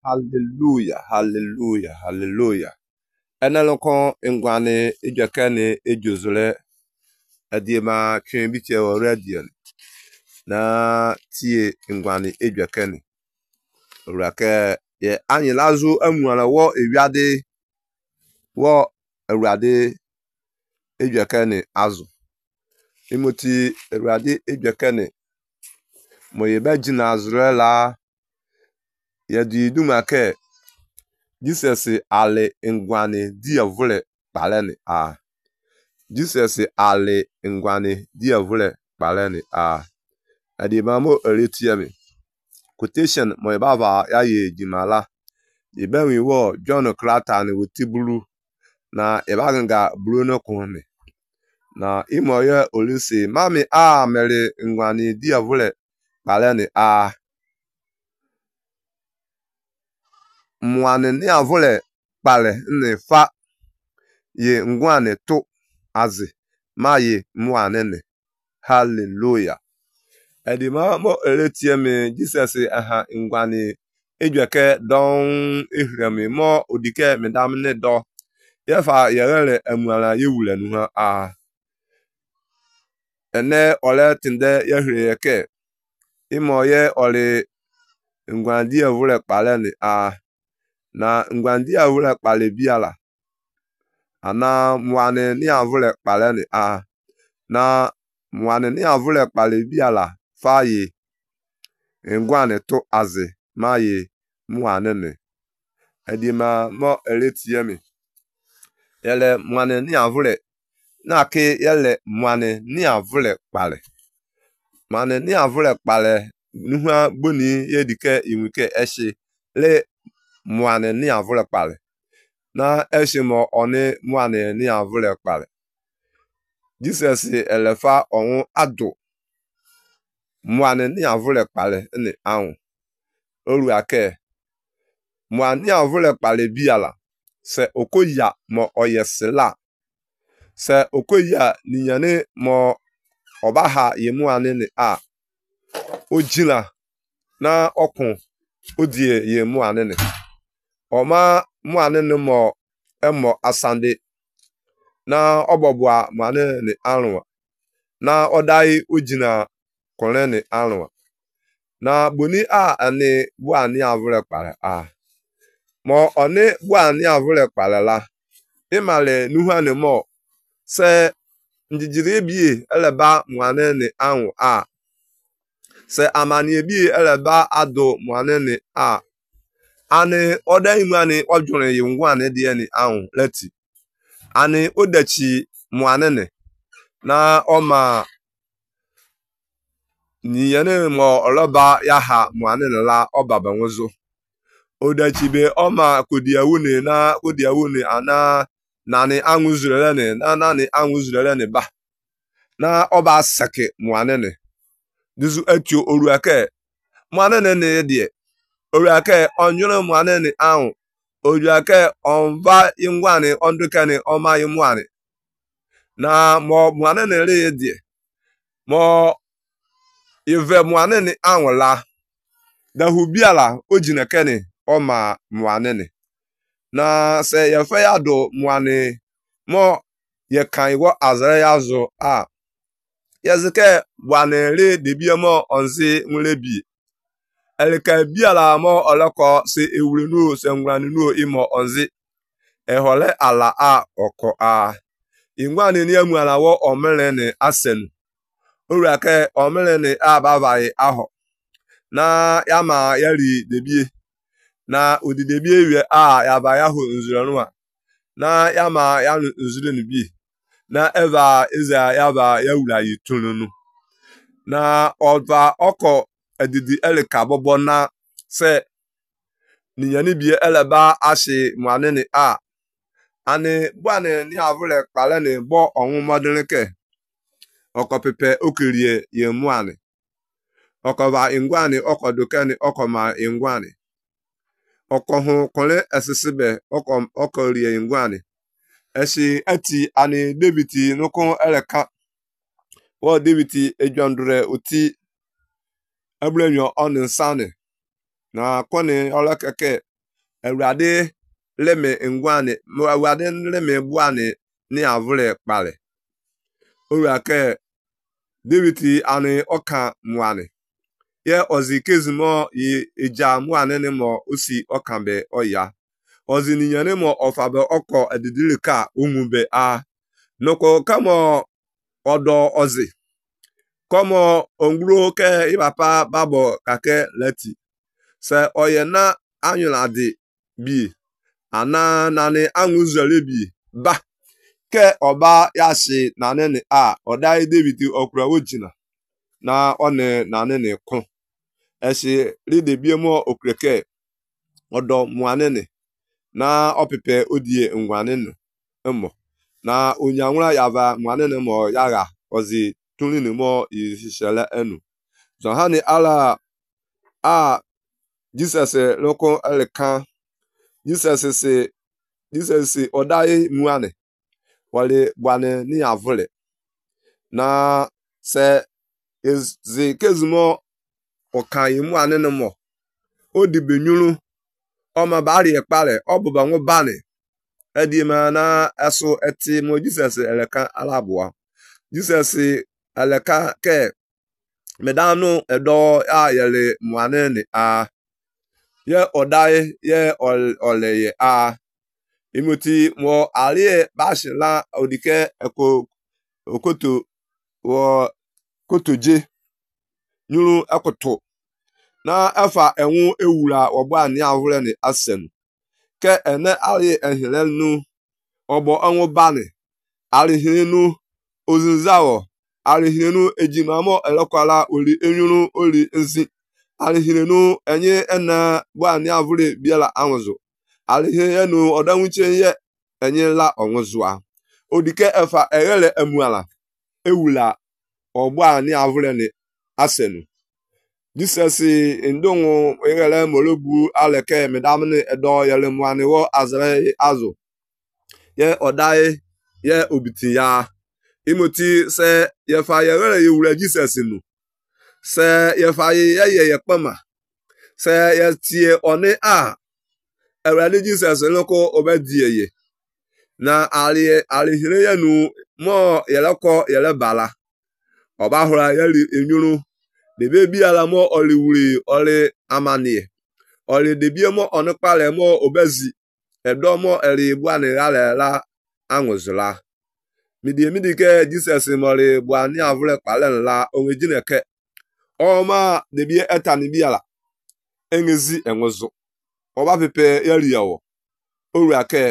Hallelujah, hallelujah, hallelujah. Eneloko ingwane ijekene ejozule adiema chimbiche wa radio na tie ingwane ejekene. Urake ye anyi lazu emuala wo ewiade wo ewade ejekene azu. Imoti ewade ejekene moyebe jina azrela yedi dumake Jesus ale ngwane dia vule paleni a. Jesus ale ngwane dia vule paleni a. Adi mamo eretiemi. Quotation mo baba ya ye jimala. Ibenwi wo John Clatter ni wutibulu na ibaganga Bruno Kone. Na imo ye olisi mami a mere ngwane dia vule paleni a. Mwane ni avule pale ne fa ye ngwane to azi ma ye mwane ne. Hallelujah. Edima mo eletieme Jesus aha ngwane ejweke don ehremi mo odike medamne do yefa yerele emuala yewule nu ha a ene ole tinde yehreke imo ye ole ngwandi evule pale ni a na ngwandi evule pale biala ana mwane ni avule pale ni a na mwane ni avule pale biala faye ngwane to aze maye mwane ne edima mo eletiemi yele mwane ni avule na ke yele mwane ni avule pale mwane ni avule pale nuha boni yedike inwike eshi le mwane ni avule pale na eshimo oni mwane ni avule pale Jesus elefa onwu adu mwane ni avule pale ni anwu oru ake mwane ni avule pale biala se okoya mo oyesila se okoya ni yane mo obaha ye mwane ni a ojila na okun odie ye mwane ni oma mwane ni mo emo asande na obobua mwane ni anwa na odai ojina kole ni anwa na boni a ani bu ani avule pare a mo oni bu ani avule pare la imale nuha ni mo se njijiri bi eleba mwane ni anwa a se amani bi eleba ado mwane ni a ani odai mwane ojure yi ngwane die ni anwa leti ani odechi mwane ni na oma ni yene mo oloba yaha mwane la oba banwozo odachibe oma kodiawune na kodiawune ana nani anwuzurele ni na nani anwuzurele ni ba na oba sake mwane ni duzu etio oruake mwane ni die oruake onjure mwane ni anwu oruake onva ingwane ondukene oma imwane na mo mwane ni re die mo ive mwane ni anwula dahubiala ojinekeni oma mwane ni na se yefe ya do mwane mo ye kan iwo azare yazo a yazike mwane re debie mo onzi nwlebi elika biala mo oloko se ewurenu se ngwanenu imo onzi ehole ala a oko a ingwane ni emuala wo omere ni asenu urake omere ni ababai aho na yama yari debie na udidebie ewe a yaba yahu nzuronwa na yama yanu nzuru bi na eva iza yaba yawura yitununu na ova oko edidi elika bobo na se ninyani bi eleba ashi mwane ni a ani bwane ni avule pale ni bo onwu modinke oko pepe okirie ye mwane okoba ingwani okodukeni okoma ingwani okohu kole esisibe okorie ingwani eshi eti ani debiti nukun eleka wo debiti ejondure uti ablenyo oninsane na koni olekeke Ewurade leme ngwane ewurade leme buane ni avule kpale owurake David ani oka muane ye ozi kezimo ija muane ni mo osi okambe oya ozi ni yane mo ofabe oko edidilika umube a noko kamo odo ozi komo onguro ke ibapa babo kake leti se oyena anyuladi bi ana nani anwuzele bi ba ke oba yashi nanene a odai David okura ojina na one nanene ko eshi ride biemo okreke odo muanene na opepe odie ngwanene emo na onyanwura yava muanene mo yaga ozi tunini mo ishele enu zohani ala a Jesus loko elekan Jesus odai muane wale bwane ni avule na se ezi kezumo okan muane no mo odibenyuru oma bari ekpale obuba nwo bani edima na aso eti mo Jesus elekan alabua Jesus eleka ke medanu edo a yele muane ni a ye odai ye oleye a imoti mo alie bashila odike eko okoto wo kotoje nyuru ekoto na afa enwu ewura ogba ni avure ni asen ke ene alie ehilenu obo anwu bani alihinu ozinzawo alihinu ejimamo elokwala oli enyuru oli nzi alihinu enye ena gba ni avure biela anwuzu alihinu odanwuche ye enye la onwuzua odike efa eghele emuala ewula ogba ni avure ni asenu Jesus ndonwu eghele molobu aleke medamne edo yele muani wo azre azu ye odai ye obiti ya imoti se ye fa yeghele yewula Jesus nu se ye fa ye kpama se ye tie oni a ewale Jesus loko obediye na alihire yenu mo yeleko yele bala oba hura yeli enyuru debe bi ala mo oliwuri oli amanie oli debie mo onukpale mo obezi edo mo eri buani la anwuzula midike Jesus mori buani avule kpale la onwejineke oma debie etani bi ala engezi enwuzu oba pepe yeli yawo owurake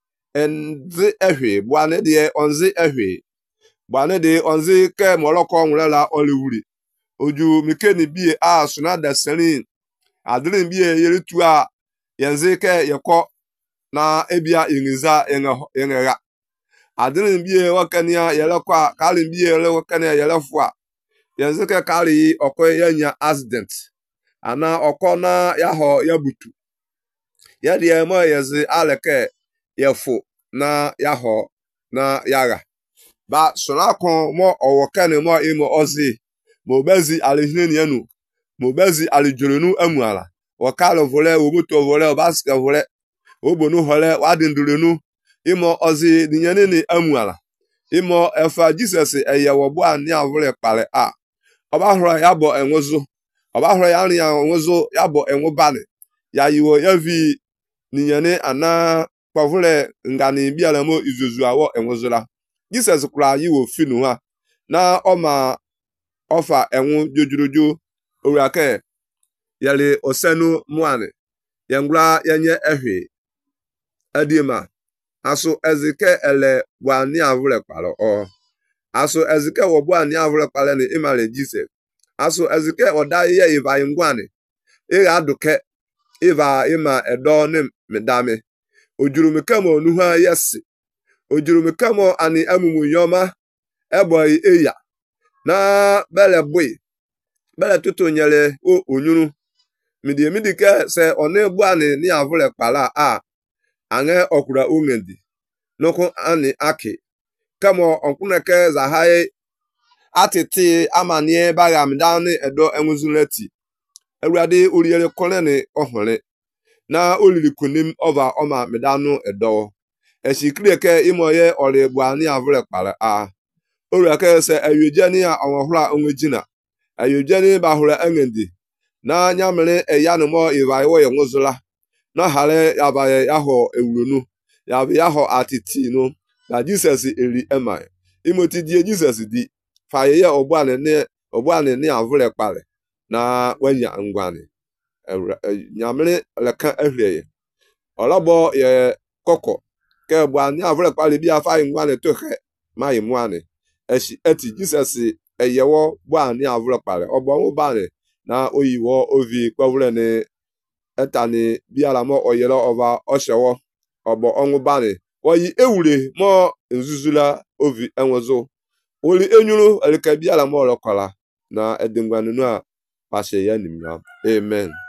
enzi ehwe buane de onzi ehwe buane de onzi ke moloko nwurela oliwuri oju mikeni bie a suna da serin adrin bie yeritu a yenzi ke yeko na ebia yingiza yenga adrin bie wakania yelekwa kalin bie wakania yelefua yenzi ke kali okwe yenya accident ana okona yaho yabutu yedie mo yezi aleke yefu na yaho na yaga ba suna kon mo owokene mo imo ozi mobezi alihini yenu mobezi alijurunu emuala wakalo vole obuto vole obaske vole obonu hole wadindurenu imo ozi dinyenini emuala imo efa Jesus eyewo bo ani avule kpale a obahura yabo enwuzu obahura ya nri ya enwuzu yabo enwubani ya yiwo yavi ninyene ana pavule ngani biala mo izuzu awo enwuzula Jesus kura yiwo finu ha na oma ofa enwu jojuruju owurake yali osenu muane yengura yenye ehwe edima aso ezike ele bwani avule kpalo o aso ezike wo bwani avule kpale ni imale Jesus aso ezike odai ye iva ngwane ira aduke iva ima edo ni medame ojurumikamo nuha yesi ojurumikamo ani emumu yoma eboy eya na bele boy bele tutu nyele o onyuru midike se one bwani ni avule kpala a ange okura ungendi noko ani aki kamo onkuneke zahai atiti amanie bagam dani edo enwuzuleti ewurade oriyele kolene ohore na olili kunim ova oma medanu edo esikri ke imoye ore buani avre kpare a ore ke se ayejeni a onhura onwejina ayejeni ba hura engendi na nyamere eyanu mo iwaiwo yenwuzula na hare yabaye yaho ewurunu yaho atitinu na Jesus eri ema imoti die Jesus di faye obuane ne avre kpare na wanya ngwane nyamere leka ehweye olabo ye koko ke buani avre kpare bi afa ngwane to he mai muane eshi eti Jesus eyewo buani avre kpare obo bane na oyiwo ovi kwawure ne etani biara mo oyelo ova oshewo obo onwu bane oyi ewure mo nzuzula ovi enwezo oli enyuru elike biara mo rokola na edingwanu a pashe ya nimya amen.